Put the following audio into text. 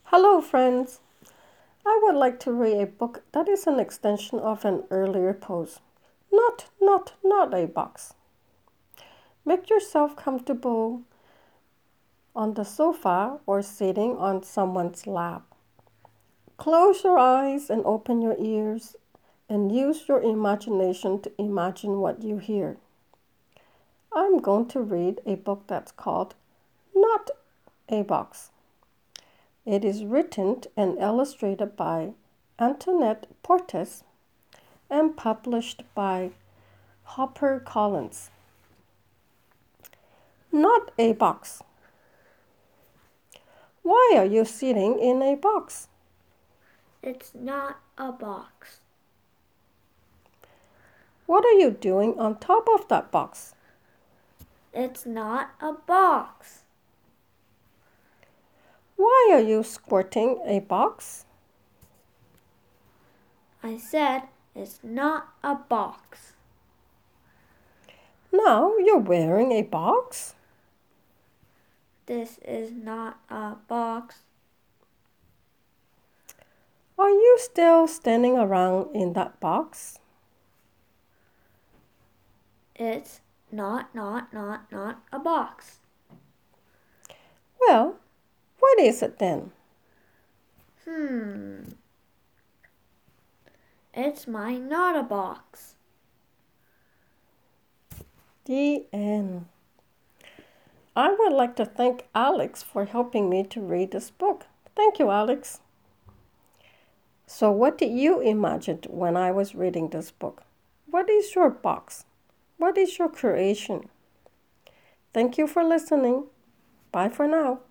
Hello, friends. I would like to read a book that is an extension of an earlier post. Not a box. Make yourself comfortable on the sofa or sitting on someone's lap. Close your eyes and open your ears and use your imagination to imagine what you hear. I'm going to read a book that's called Not a Box. It is written and illustrated by Antoinette Portes and published by HarperCollins. Not a box. Why are you sitting in a box? It's not a box. What are you doing on top of that box? It's not a box. Why are you squirting a box? I said it's not a box. Now you're wearing a box? This is not a box. Are you still standing around in that box? It's not a box. Well, what is it then? It's my not a box. The end. I would like to thank Alex for helping me to read this book. Thank you, Alex. So, what did you imagine when I was reading this book? What is your box? What is your creation? Thank you for listening. Bye for now.